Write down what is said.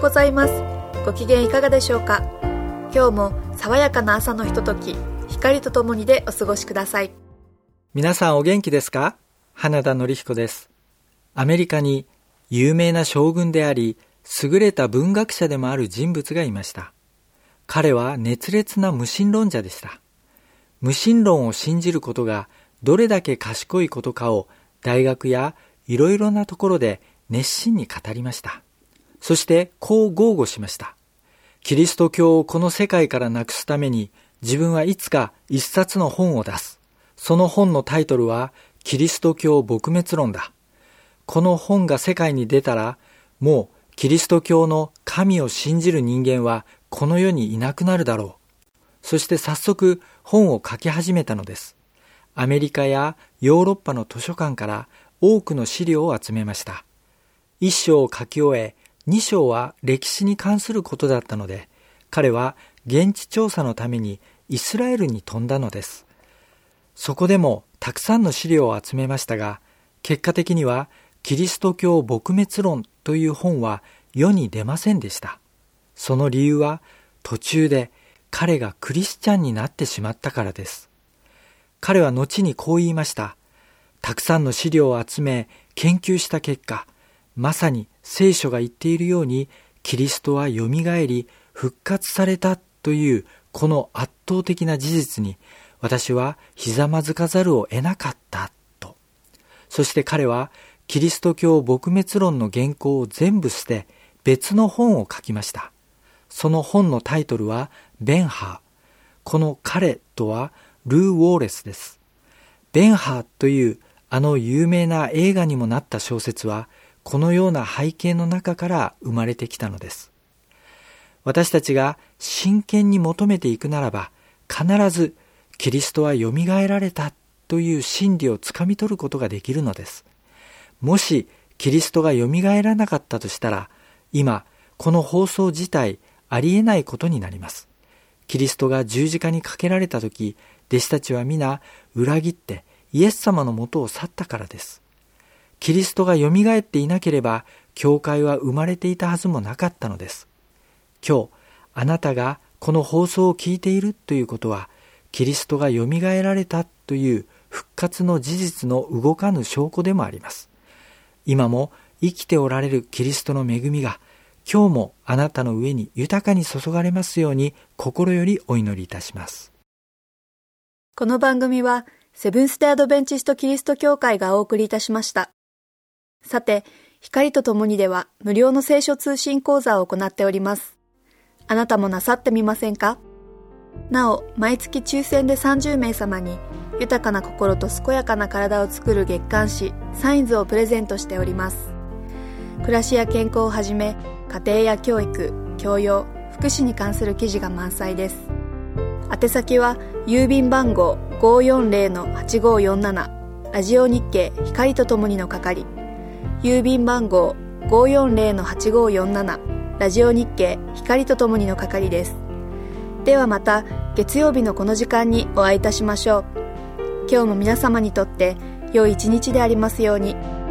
ございます。ご機嫌いかがでしょうか。今日も爽やかな朝のひととき、光とともにでお過ごしください。 皆さんお元気ですか？花田典彦です。アメリカに有名な将軍であり、優れた文学者でもある人物がいました。彼は熱烈な無神論者でした。無神論を信じることがどれだけ賢いことかを大学やいろいろなところで熱心に語りました。そしてこう豪語しました。キリスト教をこの世界からなくすために自分はいつか一冊の本を出す。その本のタイトルはキリスト教撲滅論だ。この本が世界に出たらもうキリスト教の神を信じる人間はこの世にいなくなるだろう。そして早速本を書き始めたのです。アメリカやヨーロッパの図書館から多くの資料を集めました。1章を書き終え、2章は歴史に関することだったので、彼は現地調査のためにイスラエルに飛んだのです。そこでもたくさんの資料を集めましたが、結果的にはキリスト教撲滅論という本は世に出ませんでした。その理由は途中で彼がクリスチャンになってしまったからです。彼は後にこう言いました。たくさんの資料を集め研究した結果、まさに聖書が言っているようにキリストはよみがえり復活されたというこの圧倒的な事実に私はひざまずかざるを得なかったと。そして彼はキリスト教撲滅論の原稿を全部捨て別の本を書きました。その本のタイトルはベンハー。この彼とはルー・ウォーレスです。ベンハーというあの有名な映画にもなった小説はこのような背景の中から生まれてきたのです。私たちが真剣に求めていくならば、必ずキリストはよみがえられたという真理をつかみ取ることができるのです。もしキリストがよみがえらなかったとしたら、今この放送自体ありえないことになります。キリストが十字架にかけられたとき、弟子たちは皆裏切ってイエス様のもとを去ったからです。キリストがよみがえっていなければ、教会は生まれていたはずもなかったのです。今日、あなたがこの放送を聞いているということは、キリストがよみがえられたという復活の事実の動かぬ証拠でもあります。今も生きておられるキリストの恵みが、今日もあなたの上に豊かに注がれますように、心よりお祈りいたします。 この番組は、セブンステアドベンチストキリスト教会がお送りいたしました。さて、光とともにでは無料の聖書通信講座を行っております。あなたもなさってみませんか？なお、毎月抽選で30名様に豊かな心と健やかな体を作る月刊誌サインズをプレゼントしております。暮らしや健康をはじめ、家庭や教育、教養、福祉に関する記事が満載です。宛先は郵便番号 540-8547 ラジオ日経光とともにの係、郵便番号 540-8547 ラジオ日経光とともにの係です。ではまた月曜日のこの時間にお会いいたしましょう。今日も皆様にとって良い一日でありますように。